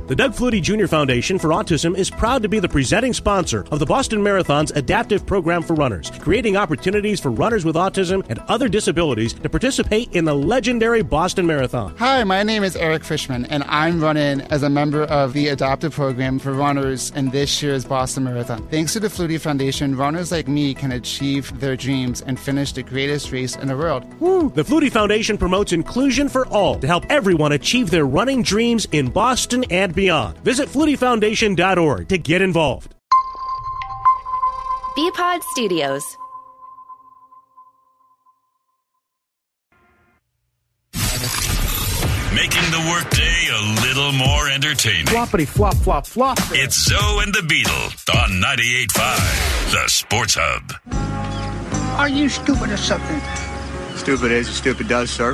The Doug Flutie Jr. Foundation for Autism is proud to be the presenting sponsor of the Boston Marathon's adaptive program for runners, creating opportunities for runners with autism and other disabilities to participate in the legendary Boston Marathon. Hi, my name is Eric Fishman, and I'm running as a member of the adaptive program for runners in this year's Boston Marathon. Thanks to the Flutie Foundation, runners like me can achieve their dreams and finish the greatest race in the world. Woo! The Flutie Foundation promotes inclusion for all to help everyone achieve their running dreams in Boston and beyond. Visit FlutieFoundation.org to get involved. BPod Studios. Making the workday a little more entertaining. Floppity flop flop flop. It's Zoe and the Beetle on 98.5, the Sports Hub. Are you stupid or something? Stupid is, stupid does, sir.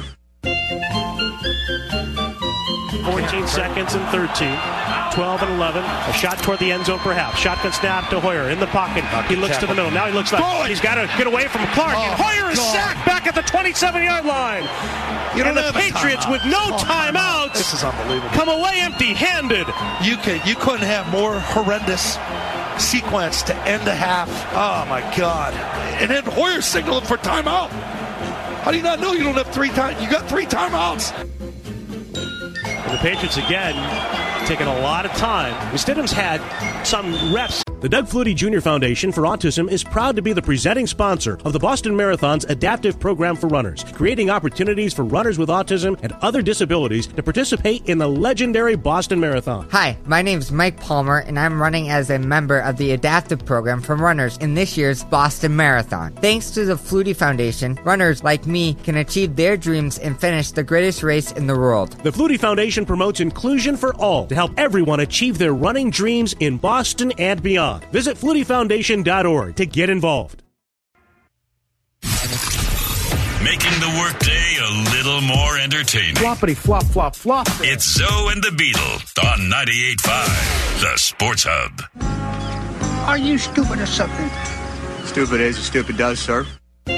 14 seconds and 13. 12 and 11. A shot toward the end zone, perhaps. Shotgun snap to Hoyer in the pocket. He looks to the middle. Now he looks left. He's got to get away from Clark. And Hoyer is sacked back at the 27-yard line. And the Patriots, with no timeouts, This is unbelievable. come away empty-handed. You couldn't have more horrendous sequence to end a half. Oh my God! And then Hoyer signaling for timeout. How do you not know you don't have three times? You got 3 timeouts. And the Patriots again taking a lot of time. Stidham's had some reps. The Doug Flutie Jr. Foundation for Autism is proud to be the presenting sponsor of the Boston Marathon's adaptive program for runners, creating opportunities for runners with autism and other disabilities to participate in the legendary Boston Marathon. Hi, my name's Mike Palmer, and I'm running as a member of the adaptive program for runners in this year's Boston Marathon. Thanks to the Flutie Foundation, runners like me can achieve their dreams and finish the greatest race in the world. The Flutie Foundation promotes inclusion for all to help everyone achieve their running dreams in Boston and beyond. Visit FlutieFoundation.org to get involved. Making the workday a little more entertaining. Floppity flop flop flop. It's Zoe and the Beetle on 98.5, the Sports Hub. Are you stupid or something? Stupid is, stupid does, sir.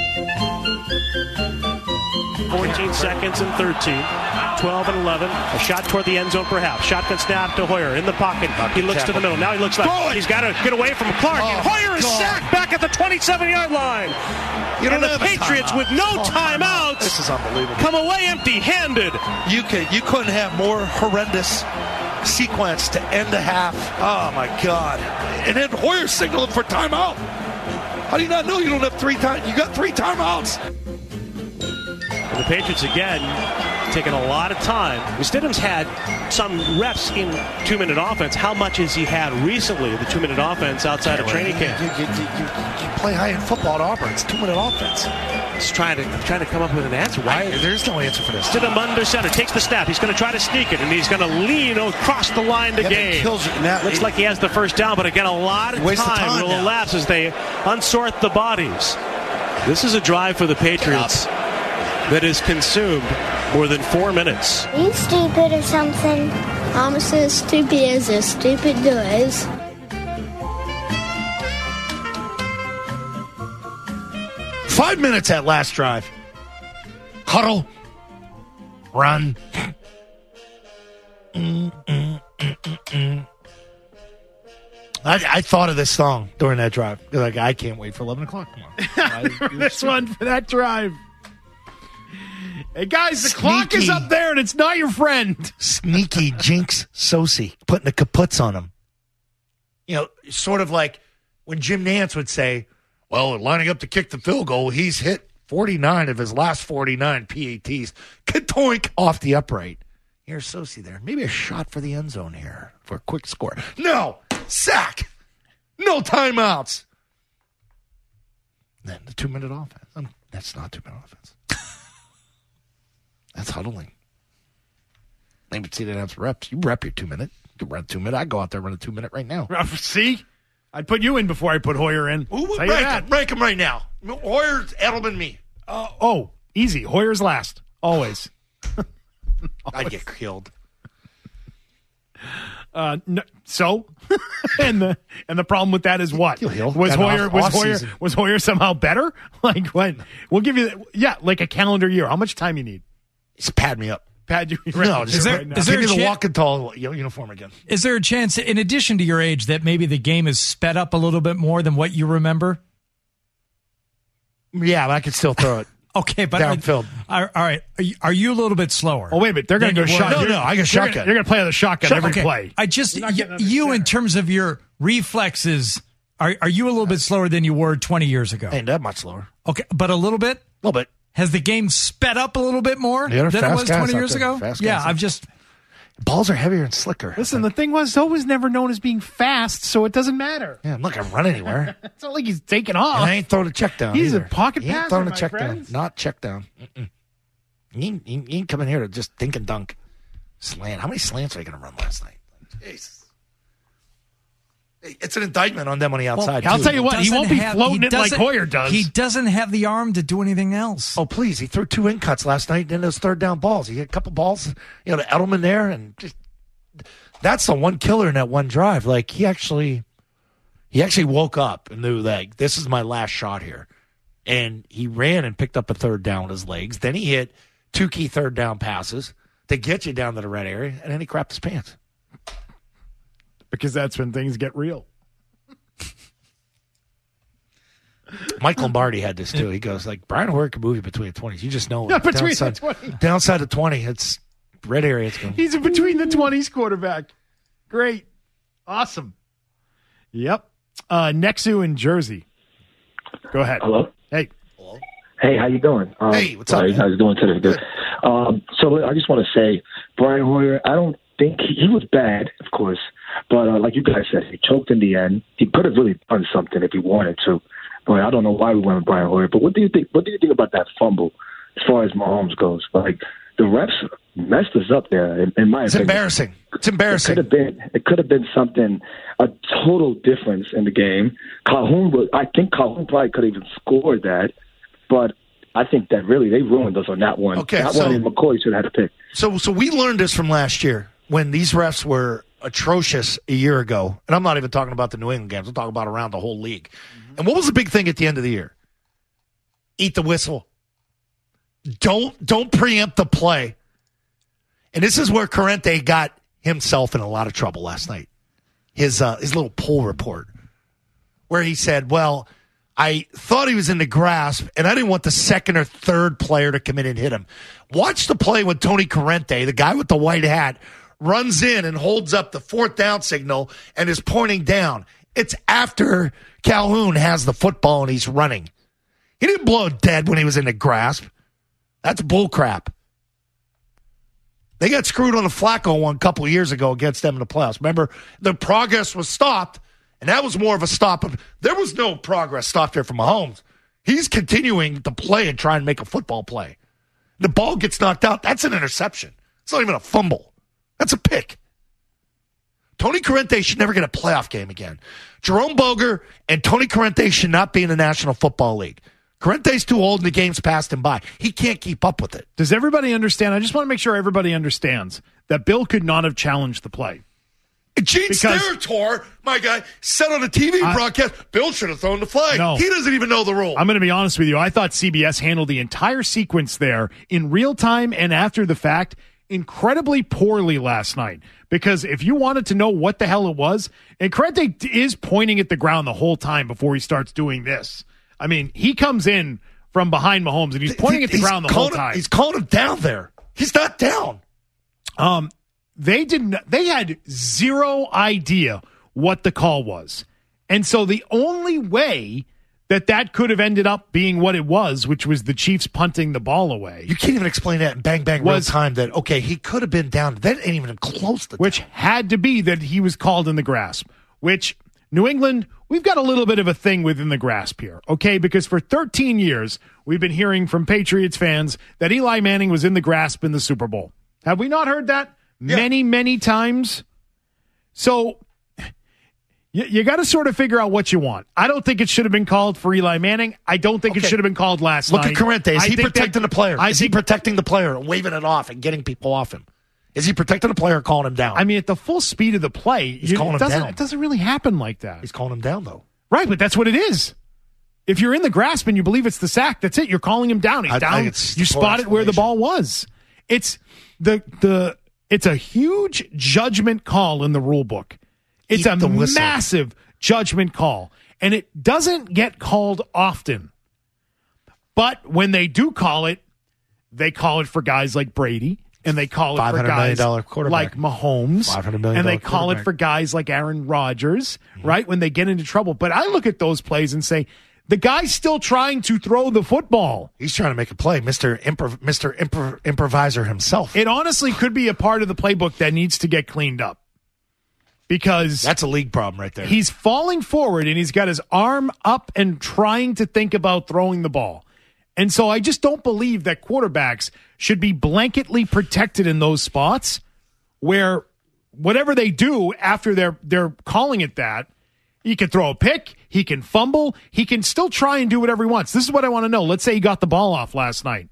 14 seconds and 13. 12 and 11. A shot toward the end zone, perhaps. Shotgun snap to Hoyer in the pocket. He looks to the middle. Now he looks left. He's got to get away from Clark. And Hoyer is sacked back at the 27-yard line. And the Patriots, with no timeouts, This is unbelievable. come away empty-handed. You couldn't have more horrendous sequence to end a half. Oh my God! And then Hoyer signaling for timeout. How do you not know you don't have 3 times? You got 3 timeouts. And the Patriots again taking a lot of time. Stidham's had some reps in 2-minute offense. How much has he had recently, the 2-minute offense outside of training camp? You play high-end football at Auburn. It's 2-minute offense. I'm trying to come up with an answer. Why? There's no answer for this. Stidham under center, takes the snap. He's going to try to sneak it, and he's going to lean across the line to gain. Looks like he has the first down, but again, a lot of time will elapse as they unsort the bodies. This is a drive for the Patriots that is consumed more than 4 minutes. Are you stupid or something? I'm so stupid as a stupid does. 5 minutes at last drive. Huddle. Run. I thought of this song during that drive. Like, I can't wait for 11 o'clock. Come on. This one for that drive. Hey, guys, the clock is up there, and it's not your friend. Sneaky Jinx Sosi putting the kaputs on him. You know, sort of like when Jim Nantz would say, well, lining up to kick the field goal, he's hit 49 of his last 49 PATs. Katoink off the upright. Here's Sosi there. Maybe a shot for the end zone here for a quick score. No! Sack! No timeouts! Then the 2-minute offense. That's not 2-minute offense. That's huddling. Maybe see that have reps. You rep your 2-minute. You can run 2-minute. I go out there and run a 2-minute right now. See? I'd put you in before I put Hoyer in. Rank him right now. Hoyer's Edelman, me. Easy. Hoyer's last. Always. I'd get killed. No, so, and the problem with that is what? Was Hoyer somehow better? Like what? We'll give you like a calendar year. How much time you need? Just pad me up. pad you? No, is there give me the a walking tall uniform again. Is there a chance, in addition to your age, that maybe the game is sped up a little bit more than what you remember? Yeah, but I can still throw it. Okay, but downfield. All right, are you a little bit slower? Oh, wait a minute. They're going to go shotgun. No, I got shotgun. You're going to play on the shotgun every play. I just, you in terms of your reflexes, are you a little bit slower than you were 20 years ago? Ain't that much slower. Okay, but a little bit? A little bit. Has the game sped up a little bit more than it was 20 years ago? Yeah, I've just... Balls are heavier and slicker. Listen, the thing was, Zoe was never known as being fast, so it doesn't matter. Yeah, I'm not going to run anywhere. It's not like he's taking off. And I ain't throwing a check down. He's either. a pocket he ain't passer, throwing a my check friends. down. Not check down. He ain't coming here to just think and dunk. Slant. How many slants are you going to run last night? Jesus. It's an indictment on them on the outside. Well, I'll tell you what, he won't be floating it like Hoyer does. He doesn't have the arm to do anything else. Oh, please. He threw 2 in cuts last night in those third down balls. He had a couple balls, to Edelman there, and just that's the one killer in that one drive. Like, he actually woke up and knew that this is my last shot here. And he ran and picked up a third down with his legs. Then he hit 2 key third down passes to get you down to the red area, and then he crapped his pants. Because that's when things get real. Mike Lombardi had this too. He goes like, Brian Hoyer can move you between the 20s. You just know it. Between the 20. Downside of 20, it's red area. He's a between the 20s quarterback. Great. Awesome. Yep. Nexu in Jersey. Go ahead. Hello. Hey. Hello. Hey, how you doing? Hey, what's up? How you guys doing today? Good. So I just want to say, Brian Hoyer, I don't think he was bad, of course, but like you guys said, he choked in the end. He could have really done something if he wanted to. But I don't know why we went with Brian Hoyer. But what do you think? What do you think about that fumble as far as Mahomes goes? Like, the refs messed us up there. In my opinion, embarrassing. It's embarrassing. It could have been something, a total difference in the game. I think Calhoun probably could have even scored that, but I think that really they ruined us on that one. Okay, that one, and McCoy should have had a pick. So we learned this from last year when these refs were atrocious a year ago, and I'm not even talking about the New England games. I'm talking about around the whole league. And what was the big thing at the end of the year? Eat the whistle. Don't preempt the play. And this is where Corrente got himself in a lot of trouble last night. His little poll report where he said, well, I thought he was in the grasp, and I didn't want the second or third player to come in and hit him. Watch the play when Tony Corrente, the guy with the white hat, runs in and holds up the 4th down signal and is pointing down. It's after Calhoun has the football and he's running. He didn't blow dead when he was in the grasp. That's bullcrap. They got screwed on the Flacco one a couple of years ago against them in the playoffs. Remember, the progress was stopped, and that was more of a stop. There was no progress stopped there for Mahomes. He's continuing to play and try and make a football play. The ball gets knocked out. That's an interception. It's not even a fumble. That's a pick. Tony Corrente should never get a playoff game again. Jerome Boger and Tony Corrente should not be in the National Football League. Corrente's too old and the game's passed him by. He can't keep up with it. Does everybody understand? I just want to make sure everybody understands that Bill could not have challenged the play. Gene Steratore, my guy, said on a TV broadcast, Bill should have thrown the flag. No. He doesn't even know the rule. I'm going to be honest with you. I thought CBS handled the entire sequence there in real time and after the fact incredibly poorly last night. Because if you wanted to know what the hell it was, and Corrente is pointing at the ground the whole time before he starts doing this. I mean, he comes in from behind Mahomes and he's pointing at the ground the whole time. He's calling him down there. He's not down. They had zero idea what the call was. And so the only way that could have ended up being what it was, which was the Chiefs punting the ball away. You can't even explain that in bang, real time that, okay, he could have been down. That ain't even close to that. Which had to be that he was called in the grasp, which New England, we've got a little bit of a thing within the grasp here, okay? Because for 13 years, we've been hearing from Patriots fans that Eli Manning was in the grasp in the Super Bowl. Have we not heard that many, many times? So you got to sort of figure out what you want. I don't think it should have been called for Eli Manning. I don't think it should have been called last night. Look at Corrente. Is he protecting the player? Is he protecting the player and waving it off and getting people off him? Is he protecting the player or calling him down? I mean, at the full speed of the play, he's calling him down. It doesn't really happen like that. He's calling him down, though. Right, but that's what it is. If you're in the grasp and you believe it's the sack, that's it. You're calling him down. He's down. You spot it where the ball was. it's a huge judgment call in the rule book. It's a massive judgment call, and it doesn't get called often. But when they do call it, they call it for guys like Brady, and they call it for guys like Mahomes, and they call it for guys like Aaron Rodgers, right, when they get into trouble. But I look at those plays and say, the guy's still trying to throw the football. He's trying to make a play, Mr. Improviser himself. It honestly could be a part of the playbook that needs to get cleaned up. Because that's a league problem right there. He's falling forward, and he's got his arm up and trying to think about throwing the ball. And so I just don't believe that quarterbacks should be blanketly protected in those spots where whatever they do after they're calling it that, he can throw a pick, he can fumble, he can still try and do whatever he wants. This is what I want to know. Let's say he got the ball off last night.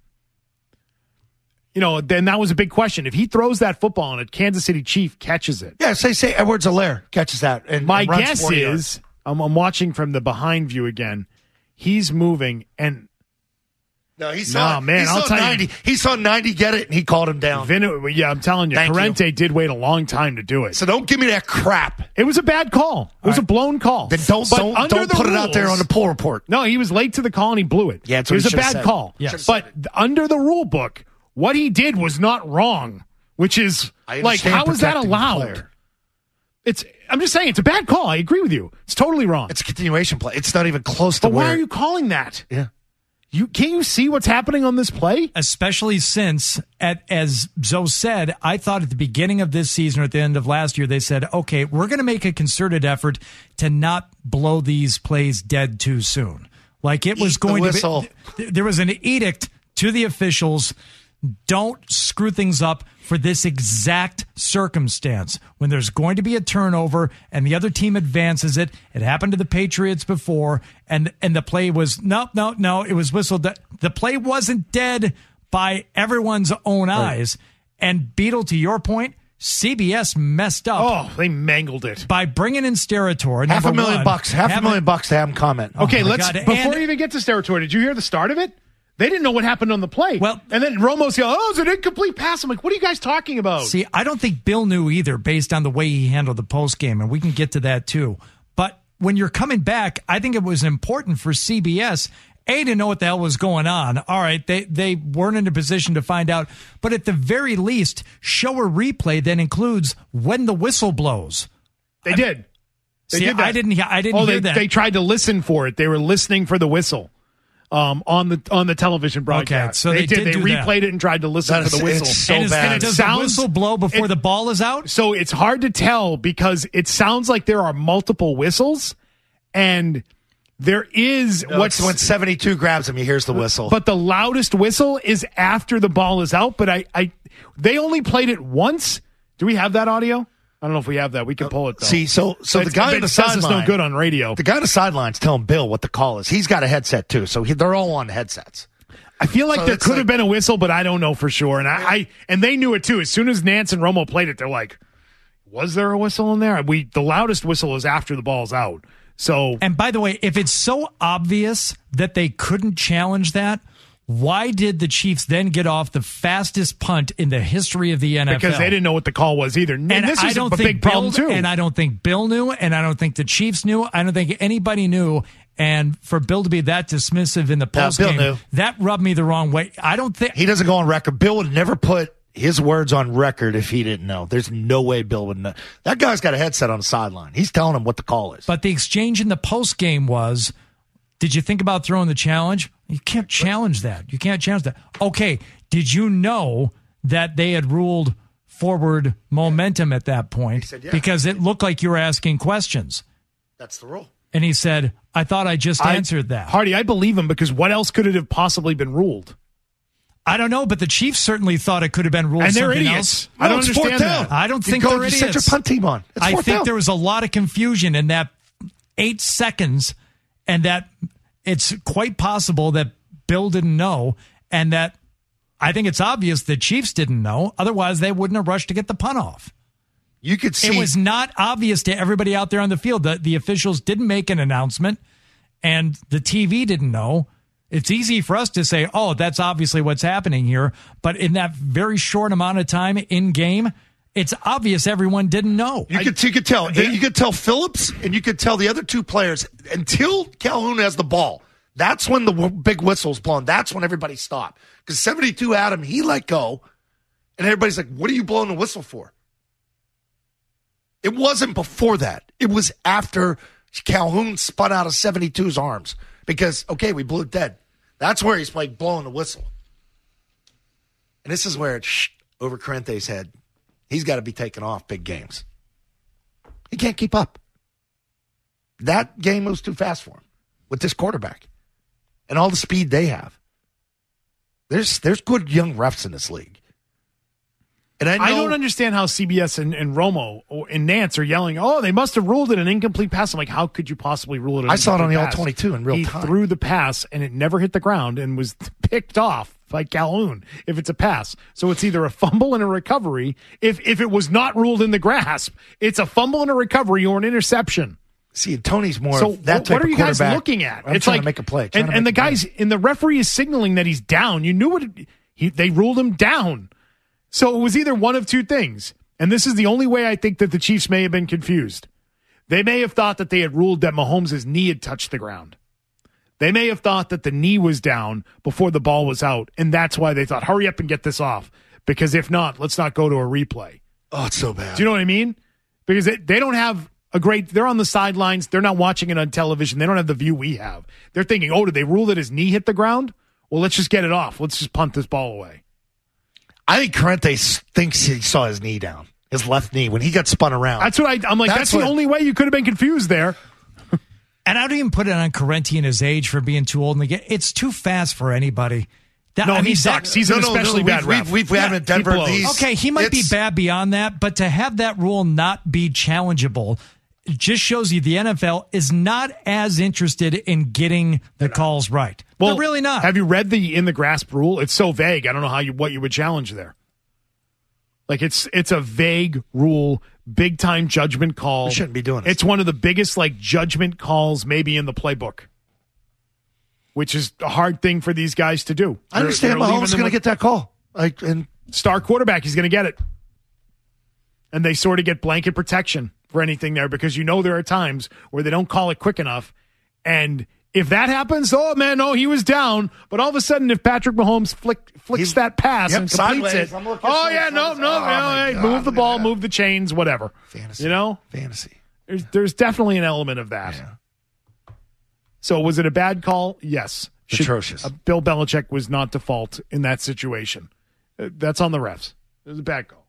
Then that was a big question. If he throws that football and a Kansas City Chief catches it. Yeah, say Edwards-Helaire catches that. And my runs guess 40 is, yards. I'm watching from the behind view again, he's moving and no, he saw 90. He saw 90 get it, and he called him down. Yeah, I'm telling you, Corrente did wait a long time to do it. So don't give me that crap. It was a bad call. It was a blown call. Then don't put it out there on the poll report. No, he was late to the call, and he blew it. Yeah, it was a bad call. Yes. But under the rule book, what he did was not wrong, which is like, how is that allowed? I'm just saying, it's a bad call. I agree with you. It's totally wrong. It's a continuation play. It's not even close to But why are you calling that? Yeah. Can't you see what's happening on this play? Especially since, as Zoe said, I thought at the beginning of this season or at the end of last year, they said, okay, we're going to make a concerted effort to not blow these plays dead too soon. Like it was going to be, there was an edict to the officials, don't screw things up for this exact circumstance. When there's going to be a turnover and the other team advances it, it happened to the Patriots before, and the play was, no, it was whistled. The play wasn't dead by everyone's own eyes. And Beetle, to your point, CBS messed up. Oh, they mangled it by bringing in Steratore. $500,000 to have him comment. Okay, before you even get to Steratore, did you hear the start of it? They didn't know what happened on the play. Well, and then Romo's yelled, it's an incomplete pass. I'm like, what are you guys talking about? See, I don't think Bill knew either based on the way he handled the postgame, and we can get to that too. But when you're coming back, I think it was important for CBS, to know what the hell was going on. All right, they weren't in a position to find out. But at the very least, show a replay that includes when the whistle blows. They did. They did that. I didn't hear that. They tried to listen for it. They were listening for the whistle. On the television broadcast. Okay, so they did. They replayed it and tried to listen for the whistle. It's so bad. Does the whistle blow before the ball is out? So it's hard to tell because it sounds like there are multiple whistles, and there is when 72 grabs him, he hears the whistle. But the loudest whistle is after the ball is out. But they only played it once. Do we have that audio? I don't know if we have that. We can pull it, though. See, so the guy on the sideline, it's no good on radio. The guy on the sideline's telling Bill what the call is. He's got a headset, too, so they're all on headsets. I feel like there could have been a whistle, but I don't know for sure. And and they knew it, too. As soon as Nance and Romo played it, they're like, was there a whistle in there? The loudest whistle is after the ball's out. So, and by the way, if it's so obvious that they couldn't challenge that, why did the Chiefs then get off the fastest punt in the history of the NFL? Because they didn't know what the call was either. And this is a big problem, too. And I don't think Bill knew, and I don't think the Chiefs knew. I don't think anybody knew. And for Bill to be that dismissive in the postgame, that rubbed me the wrong way. I don't think... He doesn't go on record. Bill would never put his words on record if he didn't know. There's no way Bill would know. That guy's got a headset on the sideline. He's telling him what the call is. But the exchange in the postgame was, did you think about throwing the challenge? You can't challenge that. You can't challenge that. Okay, did you know that they had ruled forward momentum at that point? He said, yeah. Because it looked like you were asking questions. That's the rule. And he said, I thought I just answered that. Hardy, I believe him because what else could it have possibly been ruled? I don't know, but the Chiefs certainly thought it could have been ruled and they're something idiots. else. I don't understand that. I don't think they're idiots. Set your punt team on. I think there was a lot of confusion in that 8 seconds, and that it's quite possible that Bill didn't know, and that I think it's obvious the Chiefs didn't know. Otherwise, they wouldn't have rushed to get the punt off. You could see it was not obvious to everybody out there on the field. The officials didn't make an announcement, and the TV didn't know. It's easy for us to say, oh, that's obviously what's happening here. But in that very short amount of time in game, it's obvious everyone didn't know. You could tell. You could tell Phillips and you could tell the other two players until Calhoun has the ball. That's when the big whistle's blown. That's when everybody stopped. Because 72 Adam, he let go. And everybody's like, what are you blowing the whistle for? It wasn't before that. It was after Calhoun spun out of 72's arms. Because, okay, we blew it dead. That's where he's like blowing the whistle. And this is where it's over Corrente's head. He's got to be taken off big games. He can't keep up. That game was too fast for him with this quarterback and all the speed they have. There's good young refs in this league. And I don't understand how CBS and Romo and Nance are yelling, oh, they must have ruled it an incomplete pass. I'm like, how could you possibly rule it an incomplete pass? I saw it on the All-22 in real time. He threw the pass, and it never hit the ground and was picked off by Calhoun if it's a pass. So it's either a fumble and a recovery. If it was not ruled in the grasp, it's a fumble and a recovery or an interception. See, Tony's more so of that type what are of you guys quarterback. looking at? I'm it's trying like to make a play. And the guys, and the referee is signaling that he's down. You knew they ruled him down. So it was either one of two things. And this is the only way I think that the Chiefs may have been confused. They may have thought that they had ruled that Mahomes' knee had touched the ground. They may have thought that the knee was down before the ball was out. And that's why they thought, hurry up and get this off. Because if not, let's not go to a replay. Oh, it's so bad. Do you know what I mean? Because they don't have they're on the sidelines. They're not watching it on television. They don't have the view we have. They're thinking, oh, did they rule that his knee hit the ground? Well, let's just get it off. Let's just punt this ball away. I think Corrente thinks he saw his knee down, his left knee, when he got spun around. That's what I'm like, that's the only way you could have been confused there. And I don't even put it on Corrente and his age for being too old in the game. It's too fast for anybody. He sucks. He's an especially bad ref. We've had him in Denver. Okay, he might be bad beyond that, but to have that rule not be challengeable just shows you the NFL is not as interested in getting the calls right. Well, they're really not. Have you read the in the grasp rule? It's so vague. I don't know what you would challenge there. Like it's a vague rule, big time judgment call. We shouldn't be doing it. It's one of the biggest judgment calls maybe in the playbook, which is a hard thing for these guys to do. I understand Mahomes is going to get that call. And star quarterback, he's going to get it. And they sort of get blanket protection for anything there because there are times where they don't call it quick enough. And if that happens, he was down. But all of a sudden, if Patrick Mahomes flicks that pass and completes it, move the ball, move the chains, whatever. Fantasy. Fantasy. There's definitely an element of that. Yeah. So was it a bad call? Yes. Atrocious. Bill Belichick was not to fault in that situation. That's on the refs. It was a bad call.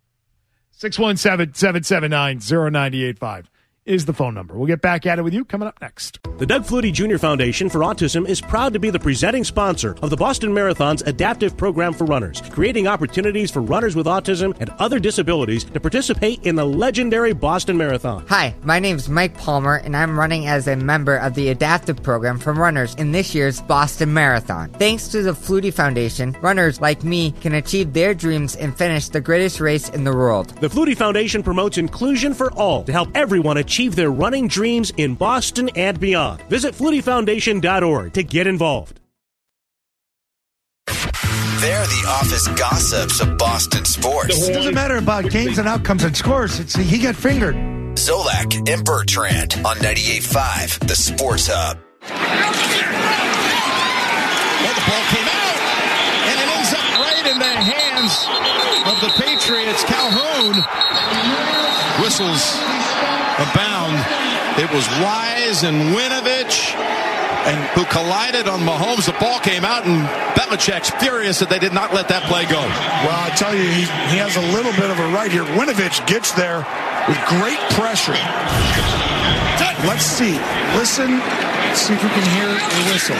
617-779-0985 is the phone number. We'll get back at it with you coming up next. The Doug Flutie Jr. Foundation for Autism is proud to be the presenting sponsor of the Boston Marathon's adaptive program for runners, creating opportunities for runners with autism and other disabilities to participate in the legendary Boston Marathon. Hi, my name's Mike Palmer, and I'm running as a member of the adaptive program for runners in this year's Boston Marathon. Thanks to the Flutie Foundation, runners like me can achieve their dreams and finish the greatest race in the world. The Flutie Foundation promotes inclusion for all to help everyone achieve their running dreams in Boston and beyond. Visit FlutieFoundation.org to get involved. They're the office gossips of Boston sports. It doesn't matter about games and outcomes and scores. He got fingered. Zolak and Bertrand on 98.5, the Sports Hub. Well, the ball came out, and it ends up right in the hands of the Patriots. Calhoun whistles abound. It was Wise and Winovich who collided on Mahomes. The ball came out, and Belichick's furious that they did not let that play go. Well, I tell you, he has a little bit of a right here. Winovich gets there with great pressure. Let's see. Listen. See if we can hear the whistle.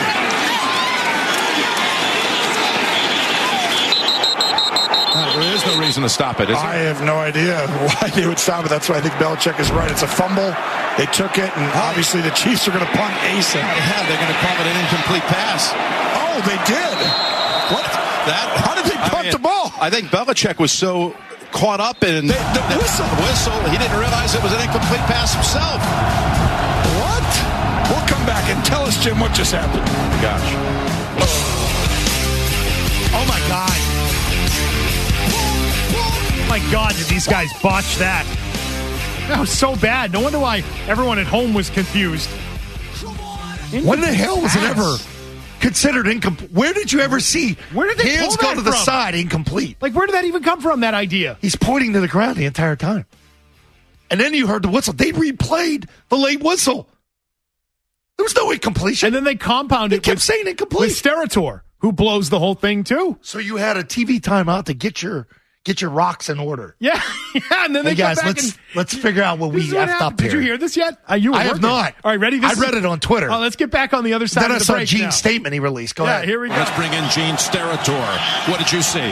There is no reason to stop it, is there? I have no idea why they would stop it. That's why I think Belichick is right. It's a fumble. They took it, and obviously the Chiefs are going to punt ASAP. Yeah, they're going to call it an incomplete pass. Oh, they did. What? How did they punt the ball? I think Belichick was so caught up in the whistle. He didn't realize it was an incomplete pass himself. What? We'll come back and tell us, Jim, what just happened. Gosh. Oh, my God. My God, did these guys botch that? That was so bad. No wonder why everyone at home was confused. When the hell was it ever considered incomplete? Where did you ever see where did they hands pull go that to the from? side incomplete? Like, where did that even come from, that idea? He's pointing to the ground the entire time. And then you heard the whistle. They replayed the late whistle. There was no incompletion. And then they compounded kept saying incomplete. With Steratore, who blows the whole thing, too. So you had a TV timeout to get your rocks in order. Yeah, and then they hey guys, come back let's figure out what we effed up here. Did you hear this yet? I have not. All right, ready? I read it on Twitter. Oh, let's get back on the other side then of the break. Then I saw Gene's statement he released. Go ahead. Here we go. Let's bring in Gene Steratore. What did you see?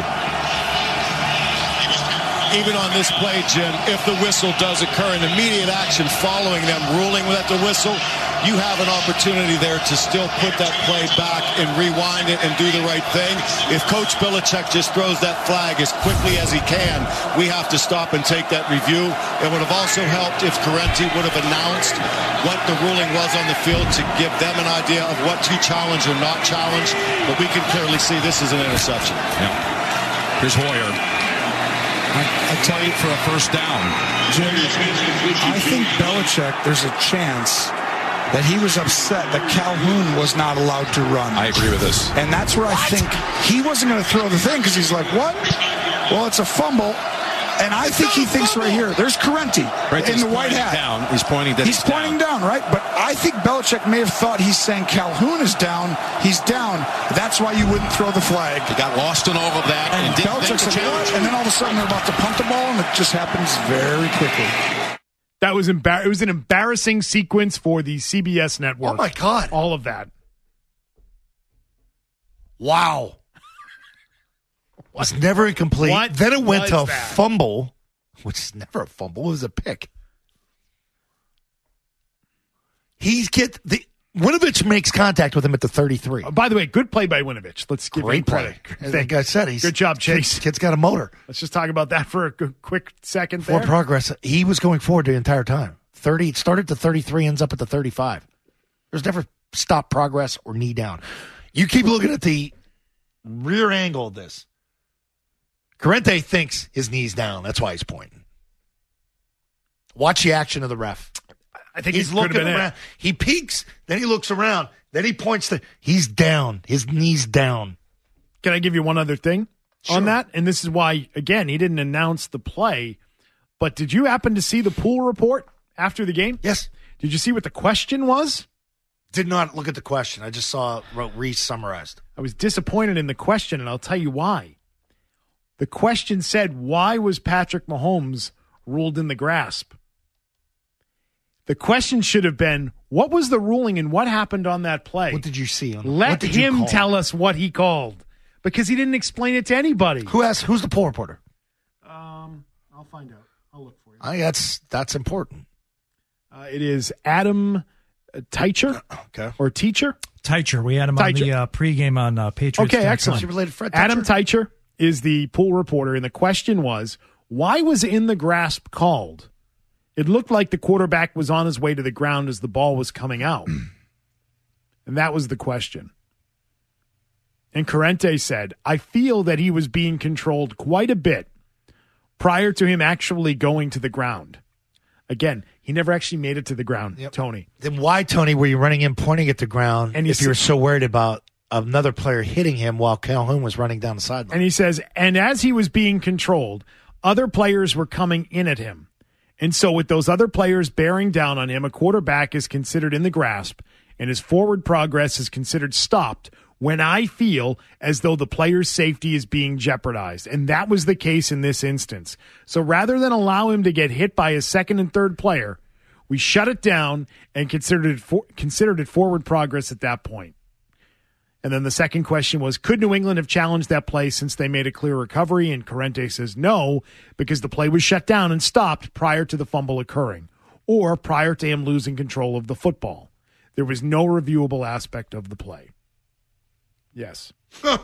Even on this play, Jim, if the whistle does occur in immediate action following them ruling at the whistle, you have an opportunity there to still put that play back and rewind it and do the right thing. If Coach Belichick just throws that flag as quickly as he can, we have to stop and take that review. It would have also helped if Corrente would have announced what the ruling was on the field to give them an idea of what to challenge or not challenge. But we can clearly see this is an interception. Yeah. Here's Hoyer. I tell you, for a first down, Jim, I think Belichick, there's a chance that he was upset that Calhoun was not allowed to run. I agree with this. And that's where I think he wasn't going to throw the thing because he's like, what? Well, it's a fumble. And I think he thinks right here, there's Corrente in the white hat. Down. He's pointing down. He's pointing down, right? But I think Belichick may have thought he's saying Calhoun is down. He's down. That's why you wouldn't throw the flag. He got lost in all of that. And Belichick's like, what? And then all of a sudden they're about to punt the ball, and it just happens very quickly. That was it was an embarrassing sequence for the CBS network. Oh, my God. All of that. Wow. Was never incomplete. What then it went to a that? fumble, which is never a fumble. It was a pick. Winovich makes contact with him at the 33. By the way, good play by Winovich. Let's give him credit. Like I said, good job, Chase. Kid's got a motor. Let's just talk about that for a quick second. For progress, he was going forward the entire time. 30 it started to 33, ends up at the 35. There's never stop progress or knee down. You keep looking at the rear angle of this. Corrente thinks his knee's down. That's why he's pointing. Watch the action of the ref. I think he's looking around. He peeks, then he looks around, then he points to. He's down. His knee's down. Can I give you one other thing on that? And this is why, again, he didn't announce the play. But did you happen to see the pool report after the game? Yes. Did you see what the question was? Did not look at the question. I just wrote Reese summarized. I was disappointed in the question, and I'll tell you why. The question said, why was Patrick Mahomes ruled in the grasp? The question should have been, what was the ruling and what happened on that play? What did you see? Let him tell us what he called, because he didn't explain it to anybody. Who's the poll reporter? I'll find out. I'll look for you. That's important. It is Adam Teicher, or Teacher. Teicher. We had him on the pregame on Patriots. Okay, excellent. Related Fred Teicher? Adam Teicher is the pool reporter, and the question was, why was in the grasp called? It looked like the quarterback was on his way to the ground as the ball was coming out. And that was the question. And Corrente said, I feel that he was being controlled quite a bit prior to him actually going to the ground. Again, he never actually made it to the ground, Tony. Then why, Tony, were you running in pointing at the ground if you were so worried about another player hitting him while Calhoun was running down the sideline? And he says, and as he was being controlled, other players were coming in at him. And so with those other players bearing down on him, a quarterback is considered in the grasp, and his forward progress is considered stopped when I feel as though the player's safety is being jeopardized. And that was the case in this instance. So rather than allow him to get hit by a second and third player, we shut it down and considered it forward progress at that point. And then the second question was, could New England have challenged that play since they made a clear recovery? And Corrente says no, because the play was shut down and stopped prior to the fumble occurring, or prior to him losing control of the football. There was no reviewable aspect of the play. Yes. Huh.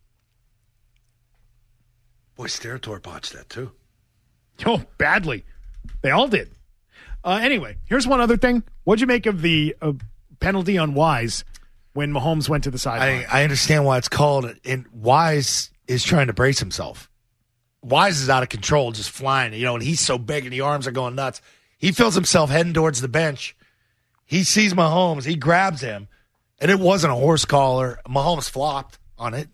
Boy, Steratore botched that too. Oh, badly. They all did. Anyway, here's one other thing. What'd you make of the penalty on Wise when Mahomes went to the sideline? I understand why it's called. And Wise is trying to brace himself. Wise is out of control, just flying, and he's so big and the arms are going nuts. He feels himself heading towards the bench. He sees Mahomes. He grabs him, and it wasn't a horse collar. Mahomes flopped on it.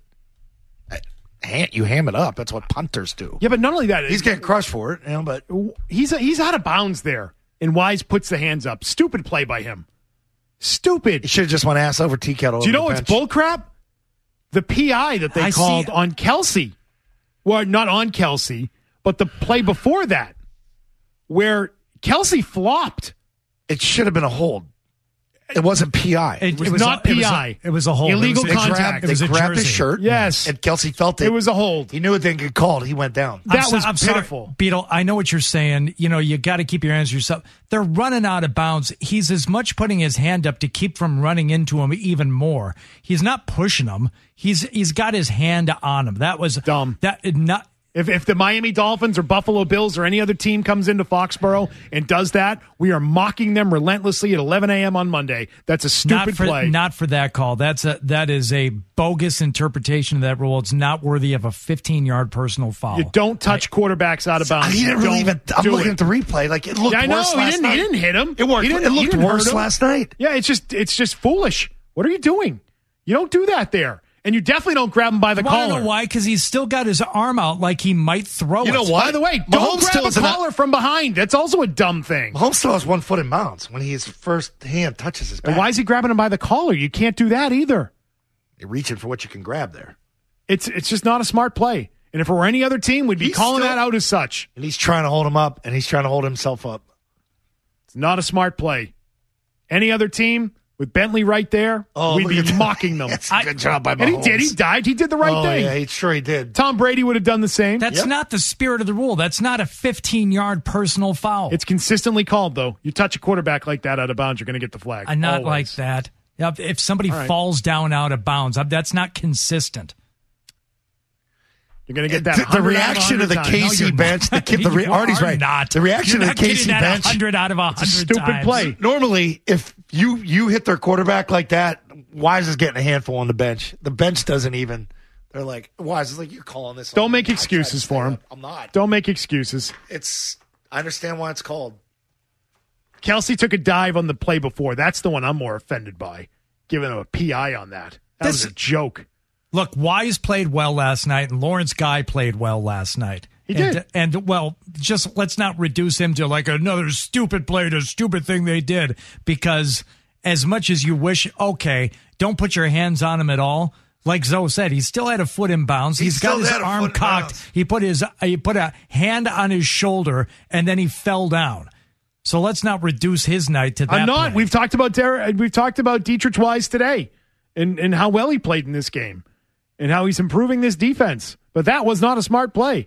You ham it up. That's what punters do. Yeah, but not only that. He's getting crushed for it, but he's out of bounds there, and Wise puts the hands up. Stupid play by him. Stupid. He should have just went ass over tea kettle. Do you know what's bullcrap? The PI that they called on Kelsey. Well, not on Kelsey, but the play before that, where Kelsey flopped. It should have been a hold. It wasn't PI. It was not PI. It was a hold. Illegal contact. They grabbed his shirt. Yes. And Kelsey felt it. It was a hold. He knew it didn't get called. He went down. That was pitiful. Sorry, Beetle, I know what you're saying. You got to keep your hands to yourself. They're running out of bounds. He's as much putting his hand up to keep from running into him even more. He's not pushing him. He's got his hand on him. That was dumb. If the Miami Dolphins or Buffalo Bills or any other team comes into Foxborough and does that, we are mocking them relentlessly at 11 a.m. on Monday. That's a stupid play. Not for that call. That is a bogus interpretation of that rule. It's not worthy of a 15-yard personal foul. You don't touch quarterbacks out of bounds. He didn't really even. I'm looking at the replay. Like it looked worse last night. He didn't hit him. It worked. It looked worse last night. Yeah, it's just foolish. What are you doing? You don't do that there. And you definitely don't grab him by the collar. I don't know why, because he's still got his arm out like he might throw it. You know what? By the way, don't grab a collar from behind. That's also a dumb thing. Mahomes still has 1 foot in bounds when his first hand touches his back. And why is he grabbing him by the collar? You can't do that either. You're reaching for what you can grab there. It's just not a smart play. And if it were any other team, we'd be calling that out as such. And he's trying to hold him up, and he's trying to hold himself up. It's not a smart play. Any other team, with Bentley right there, we'd be mocking them. That's a good job by Mahomes. And he did. He dived. He did the right thing. Yeah, sure he did. Tom Brady would have done the same. That's not the spirit of the rule. That's not a 15-yard personal foul. It's consistently called, though. You touch a quarterback like that out of bounds, you're going to get the flag. Not like that. If somebody falls down out of bounds, that's not consistent. You're going to get that. The reaction of the KC bench. Artie's right. Not. The reaction of the KC bench. 100 out of 100 stupid play. Normally, if you hit their quarterback like that, Wise is getting a handful on the bench. The bench doesn't even. They're like, Wise is like, you're calling this. Don't make excuses for him. I'm not. Don't make excuses. I understand why it's called. Kelsey took a dive on the play before. That's the one I'm more offended by. Giving him a PI on that. That was a joke. Look, Wise played well last night, and Lawrence Guy played well last night. He did. And just let's not reduce him to like another stupid play, a stupid thing they did, because as much as you wish, okay, don't put your hands on him at all. Like Zoe said, he still had a foot in bounds. He's got his arm cocked. He put a hand on his shoulder, and then he fell down. So let's not reduce his night to that. I'm not. Play. We've talked about Dietrich Wise today, and how well he played in this game, and how he's improving this defense. But that was not a smart play.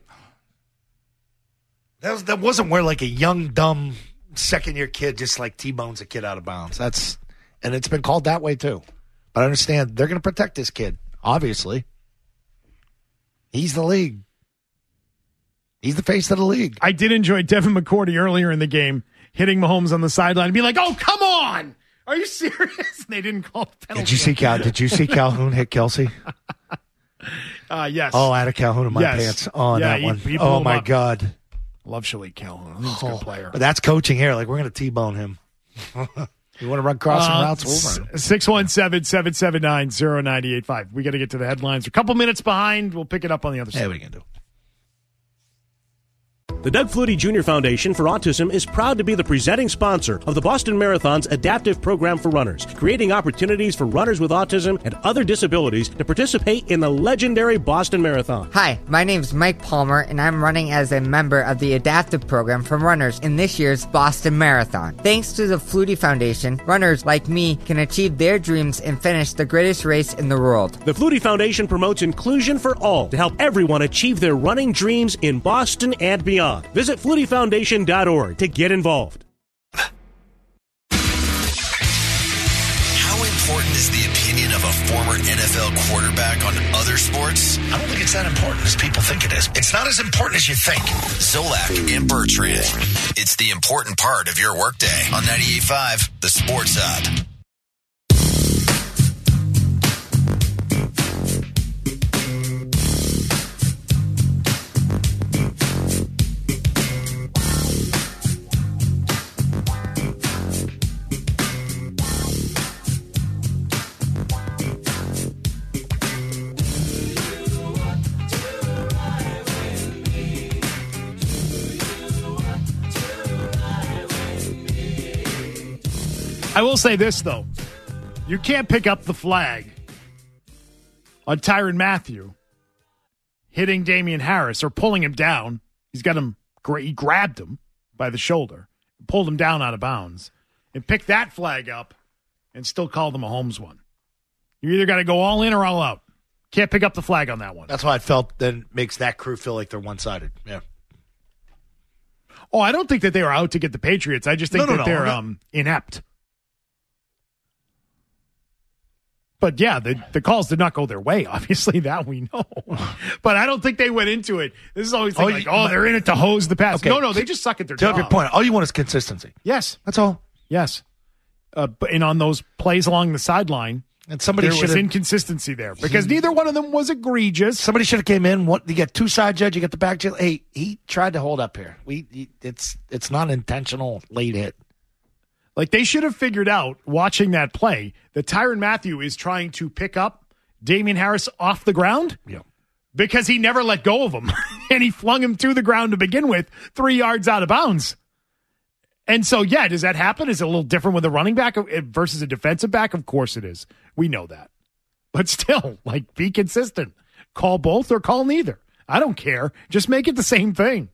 That wasn't where like a young, dumb second-year kid just like T-bones a kid out of bounds. And it's been called that way too. But I understand they're going to protect this kid. Obviously, he's the league. He's the face of the league. I did enjoy Devin McCourty earlier in the game hitting Mahomes on the sideline and being like, "Oh, come on! Are you serious?" And they didn't call the penalty. Did you see Calhoun hit Kelsey? Yes. Oh, I had a Calhoun in my pants. Oh, that one. Oh, my God. Love Shalik Calhoun. I think he's a good player. But that's coaching here. Like, we're going to T-bone him. You want to run crossing routes? We'll run. 617-779-0985. We got to get to the headlines. We're a couple minutes behind. We'll pick it up on the other side. Hey, what are you going to do? The Doug Flutie Jr. Foundation for Autism is proud to be the presenting sponsor of the Boston Marathon's adaptive program for runners, creating opportunities for runners with autism and other disabilities to participate in the legendary Boston Marathon. Hi, my name's Mike Palmer, and I'm running as a member of the adaptive program for runners in this year's Boston Marathon. Thanks to the Flutie Foundation, runners like me can achieve their dreams and finish the greatest race in the world. The Flutie Foundation promotes inclusion for all to help everyone achieve their running dreams in Boston and beyond. Visit FlutieFoundation.org to get involved. How important is the opinion of a former NFL quarterback on other sports? I don't think it's that important as people think it is. It's not as important as you think. Zolak and Bertrand. It's the important part of your workday on 98.5, The Sports Hub. I will say this, though. You can't pick up the flag on Tyrann Mathieu hitting Damian Harris or pulling him down. He grabbed him by the shoulder, pulled him down out of bounds, and picked that flag up and still call the Mahomes one. You either got to go all in or all out. Can't pick up the flag on that one. That's why I felt then makes that crew feel like they're one-sided. Yeah. Oh, I don't think that they were out to get the Patriots. I just think they're inept. But, yeah, the calls did not go their way. Obviously, that we know. But I don't think they went into it. This is always they're in it to hose the pass. Okay. No, they just suck at their job. To your point, all you want is consistency. Yes. That's all. Yes. And on those plays along the sideline, and there was inconsistency there because neither one of them was egregious. Somebody should have came in. You get two side judge, you get the back judge. Hey, he tried to hold up here. It's not intentional late hit. Like, they should have figured out, watching that play, that Tyrann Mathieu is trying to pick up Damian Harris off the ground because he never let go of him. And he flung him to the ground to begin with, 3 yards out of bounds. And so, yeah, does that happen? Is it a little different with a running back versus a defensive back? Of course it is. We know that. But still, be consistent. Call both or call neither. I don't care. Just make it the same thing.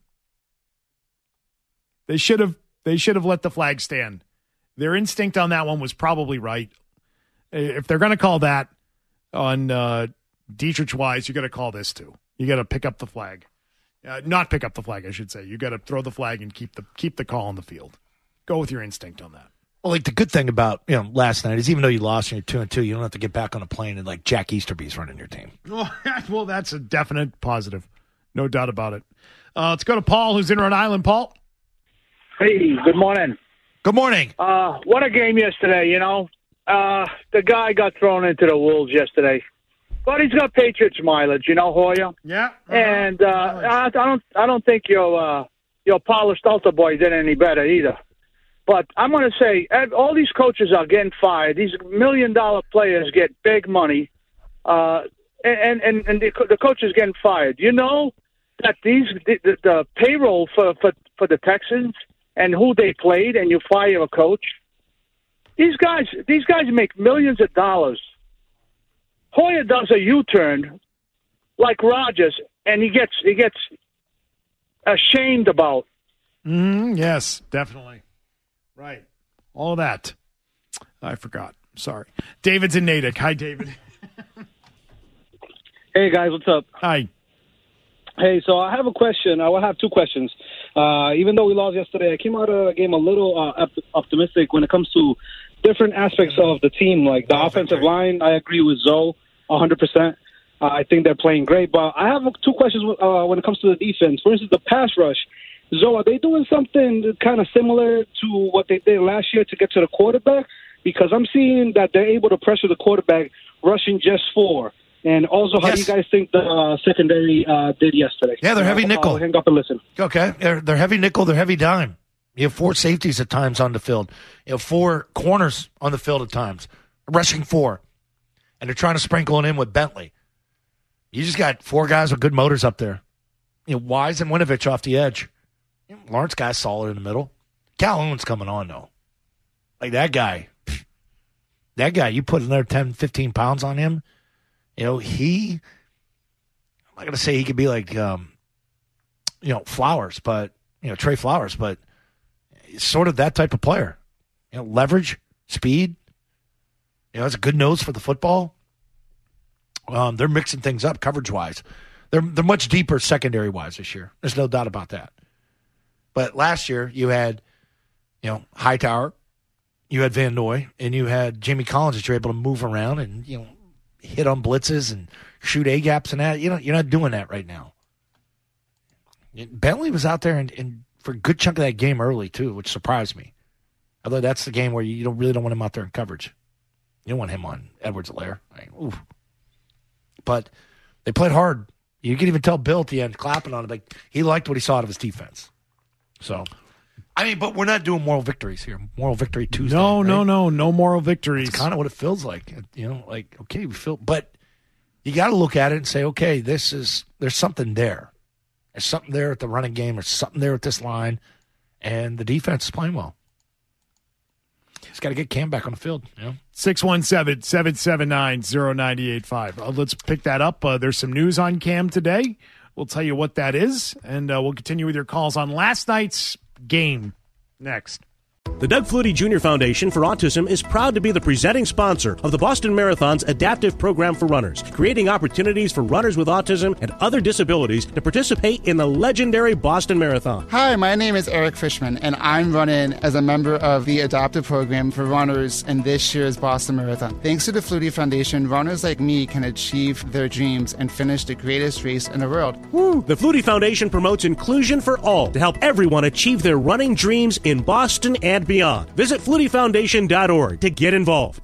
They should have let the flag stand. Their instinct on that one was probably right. If they're going to call that on Dietrich Wise, you got to call this too. You got to pick up the flag. Not pick up the flag, I should say. You got to throw the flag and keep the call on the field. Go with your instinct on that. Well, the good thing about last night is even though you lost and you're 2-2, you don't have to get back on a plane and Jack Easterby's running your team. Well, that's a definite positive, no doubt about it. Let's go to Paul, who's in Rhode Island. Paul. Hey, good morning. Good morning. What a game yesterday, The guy got thrown into the wolves yesterday. But he's got Patriots mileage, Hoyer? Yeah. And I don't think your polished altar boy did any better either. But I'm going to say, all these coaches are getting fired. These $1 million players get big money, and the coach is getting fired. You know that the payroll for the Texans and who they played, and you fire a coach. These guys make millions of dollars. Hoyer does a U-turn like Rodgers, and he gets ashamed about. Yes, definitely. Right. All of that. I forgot. Sorry. David's in Natick. Hi, David. Hey, guys. What's up? Hi. Hey, so I have a question. I will have two questions. Even though we lost yesterday, I came out of the game a little optimistic when it comes to different aspects of the team, like the offensive line. I agree with Zoe 100%. I think they're playing great. But I have two questions when it comes to the defense. For instance, the pass rush. Zoe, are they doing something kind of similar to what they did last year to get to the quarterback? Because I'm seeing that they're able to pressure the quarterback rushing just 4. And also, how do you guys think the secondary did yesterday? Yeah, they're heavy nickel. I'll hang up and listen. Okay. They're heavy nickel. They're heavy dime. You have 4 safeties at times on the field. You have 4 corners on the field at times, rushing 4. And they're trying to sprinkle it in with Bentley. You just got 4 guys with good motors up there. Wise and Winovich off the edge. Lawrence guy's solid in the middle. Calhoun's coming on, though. That guy, you put another 10, 15 pounds on him. I'm not going to say he could be like, Flowers, but, Trey Flowers, but he's sort of that type of player. Leverage, speed. Has a good nose for the football. They're mixing things up coverage-wise. They're much deeper secondary-wise this year. There's no doubt about that. But last year, you had, Hightower, you had Van Noy, and you had Jamie Collins that you're able to move around and, hit on blitzes and shoot A-gaps and that. You're not doing that right now. Bentley was out there and for a good chunk of that game early, too, which surprised me. Although that's the game where you really don't want him out there in coverage. You don't want him on Edwards-Helaire. But they played hard. You can even tell Bill at the end, clapping on him, he liked what he saw out of his defense. So, but we're not doing moral victories here. Moral victory Tuesday. No, right? no moral victories. It's kind of what it feels like. Okay, we feel, but you got to look at it and say, okay, there's something there. There's something there at the running game. There's something there at this line, and the defense is playing well. Just got to get Cam back on the field. 617-779-0985. Let's pick that up. There's some news on Cam today. We'll tell you what that is, and we'll continue with your calls on last night's game next. The Doug Flutie Jr. Foundation for Autism is proud to be the presenting sponsor of the Boston Marathon's adaptive program for runners, creating opportunities for runners with autism and other disabilities to participate in the legendary Boston Marathon. Hi, my name is Eric Fishman, and I'm running as a member of the adoptive program for runners in this year's Boston Marathon. Thanks to the Flutie Foundation, runners like me can achieve their dreams and finish the greatest race in the world. Woo! The Flutie Foundation promotes inclusion for all to help everyone achieve their running dreams in Boston and beyond. Visit FlutieFoundation.org to get involved.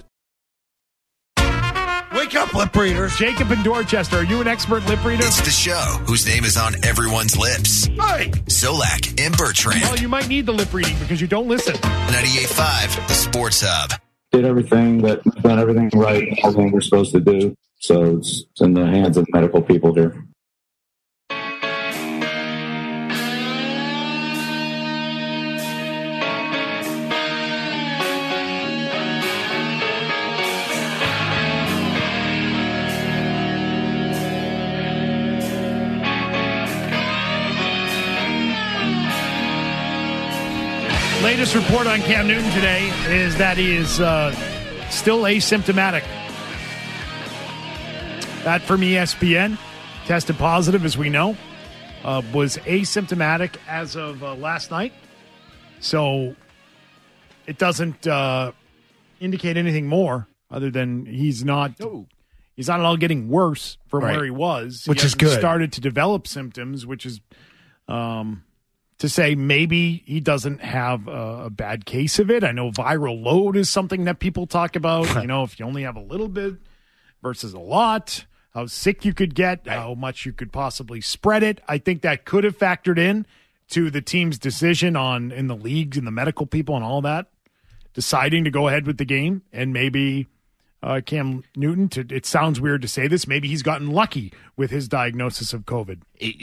Wake up, lip readers. Jacob in Dorchester, are you an expert lip reader? It's the show whose name is on everyone's lips. Hey! Solak and Bertrand. Well, you might need the lip reading because you don't listen. 98.5, the Sports Hub. Done everything right, all thing we're supposed to do. So it's in the hands of medical people here. Latest report on Cam Newton today is that he is still asymptomatic. That from ESPN. Tested positive, as we know. Was asymptomatic as of last night. So it doesn't indicate anything more other than he's not at all getting worse from where he was. Which is good. Started to develop symptoms, which is to say maybe he doesn't have a bad case of it. I know viral load is something that people talk about. If you only have a little bit versus a lot, how sick you could get, how much you could possibly spread it. I think that could have factored in to the team's decision in the leagues and the medical people and all that, deciding to go ahead with the game. And maybe Cam Newton, it sounds weird to say this, maybe he's gotten lucky with his diagnosis of COVID.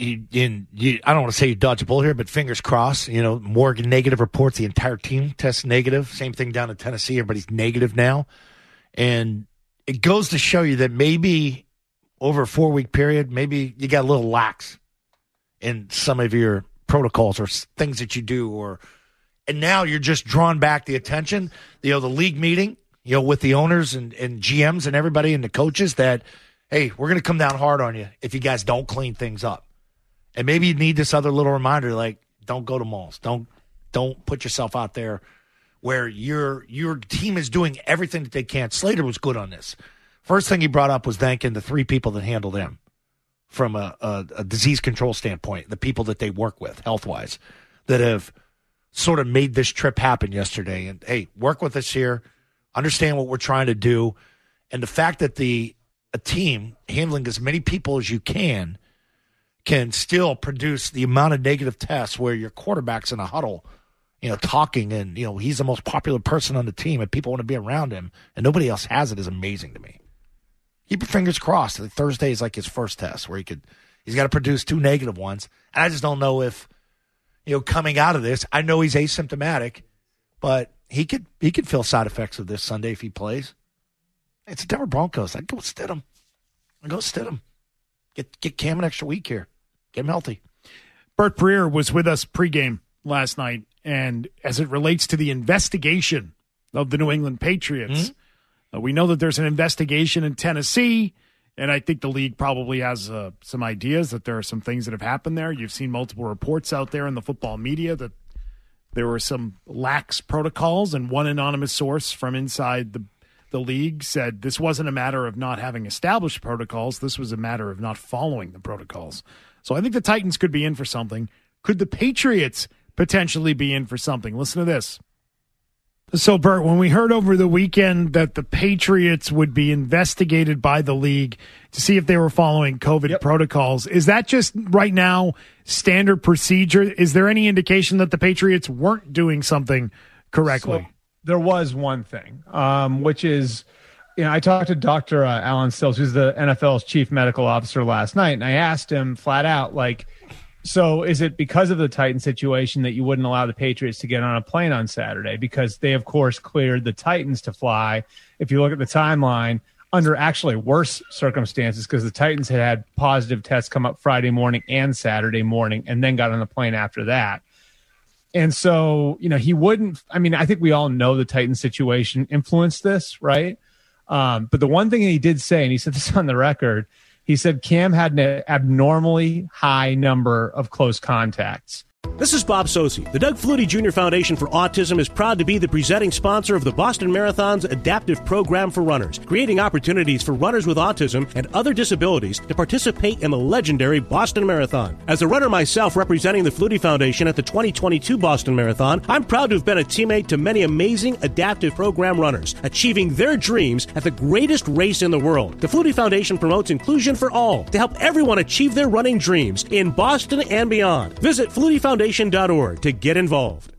I don't want to say you dodge a bullet here, but fingers crossed. More negative reports. The entire team tests negative. Same thing down in Tennessee. Everybody's negative now. And it goes to show you that maybe over a 4-week period, maybe you got a little lax in some of your protocols or things that you do. And now you're just drawing back the attention. The league meeting, with the owners and GMs and everybody and the coaches that, hey, we're going to come down hard on you if you guys don't clean things up. And maybe you need this other little reminder, like, don't go to malls. Don't put yourself out there where your team is doing everything that they can. Slater was good on this. First thing he brought up was thanking the 3 people that handled him from a disease control standpoint, the people that they work with health-wise that have sort of made this trip happen yesterday. And, hey, work with us here. Understand what we're trying to do. And the fact that a team handling as many people as you can still produce the amount of negative tests where your quarterback's in a huddle, talking and, he's the most popular person on the team and people want to be around him and nobody else has it is amazing to me. Keep your fingers crossed. Thursday is like his first test where he's got to produce 2 negative ones. And I just don't know if, coming out of this, I know he's asymptomatic, but he could feel side effects of this Sunday if he plays. It's the Denver Broncos. I'd go Stidham. Get Cam an extra week here. Get him healthy. Bert Breer was with us pregame last night, and as it relates to the investigation of the New England Patriots, we know that there's an investigation in Tennessee, and I think the league probably has some ideas that there are some things that have happened there. You've seen multiple reports out there in the football media that there were some lax protocols, and one anonymous source from inside the league said this wasn't a matter of not having established protocols. This was a matter of not following the protocols. So I think the Titans could be in for something. Could the Patriots potentially be in for something? Listen to this. So, Bert, when we heard over the weekend that the Patriots would be investigated by the league to see if they were following COVID protocols, is that just right now standard procedure? Is there any indication that the Patriots weren't doing something correctly? So, there was one thing, which is, I talked to Dr. Alan Stills, who's the NFL's chief medical officer last night, and I asked him flat out, So is it because of the Titan situation that you wouldn't allow the Patriots to get on a plane on Saturday? Because they, of course, cleared the Titans to fly. If you look at the timeline, under actually worse circumstances, because the Titans had positive tests come up Friday morning and Saturday morning and then got on the plane after that. And so, he wouldn't – I mean, I think we all know the Titans situation influenced this, right? But the one thing he did say, and he said this on the record, he said Cam had an abnormally high number of close contacts. This is Bob Sosi. The Doug Flutie Jr. Foundation for Autism is proud to be the presenting sponsor of the Boston Marathon's adaptive program for runners, creating opportunities for runners with autism and other disabilities to participate in the legendary Boston Marathon. As a runner myself representing the Flutie Foundation at the 2022 Boston Marathon, I'm proud to have been a teammate to many amazing adaptive program runners, achieving their dreams at the greatest race in the world. The Flutie Foundation promotes inclusion for all to help everyone achieve their running dreams in Boston and beyond. Visit FlutieFoundation.org to get involved.